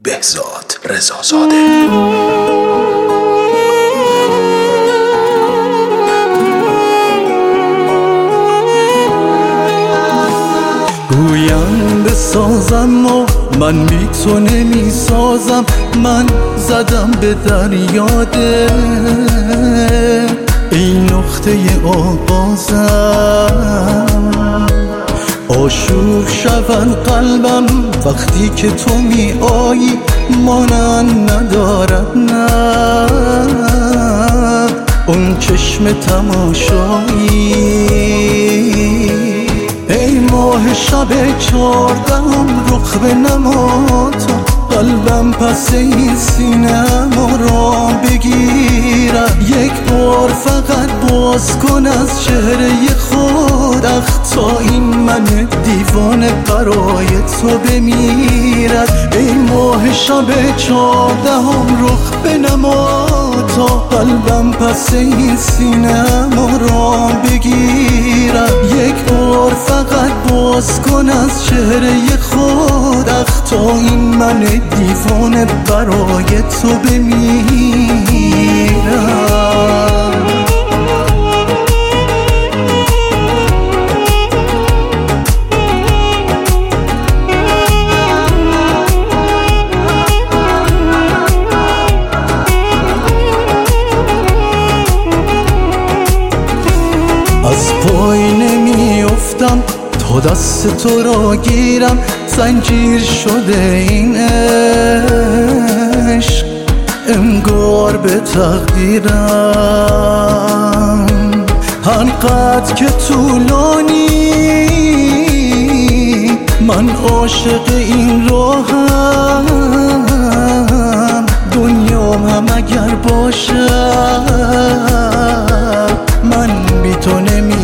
بهزاد رضازاده. گویم بسازم و من بی تو نمی سازم، من زدم به دریاده این نقطه آغازم. آشوب شود قلبم وقتی که تو می آیی، مانند ندارد نه اون چشم تماشایی. ای ماه شب 14 رخ به نماتا، قلبم پس این سینه‌ام را بگیرد. یک بار فقط باز کن از چهره خود، تا این من دیوانه برای تو بمیرد. ای ماه شب 14 رخ به نماتا، قلبم پس این سینه‌ام را بگیرد. یک بار فقط باز کن از چهره خود، تا این من دیوانه برای تو بمیرم. از پای نمی افتم تا دست تو را گیرم، زنجیر شده این عشق انگار به تقدیرم. هرقدر که طولانی من عاشق این راهم، دنیام هم اگر باشد من بی تو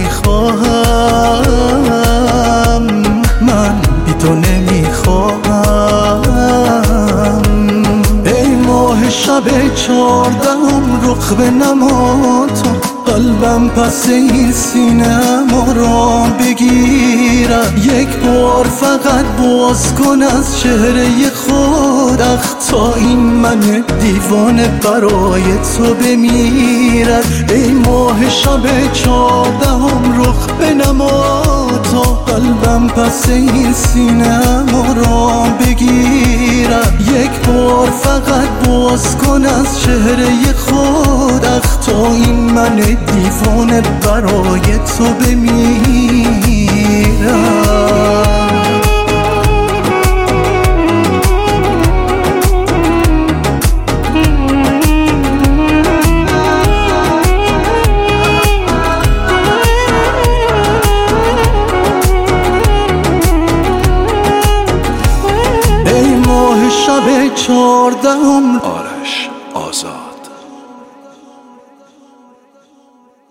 نمیخواهم، من بی تو نمیخواهم. ای ماه شب 14 رخ به نماتا، قلبم پس این سینه‌ام را بگیرد. یک بار فقط باز کن از چهره خود، تا این من دیوانه برای تو بمیرد. ای ماه شب 14 رخ به نماتا، قلبم پس این سینه‌ام را بگیرد. یک بار فقط باز کن از چهره خود، تا این من دیوانه برای تو بمیرم. ای ماه شب 14 آرش آزاد.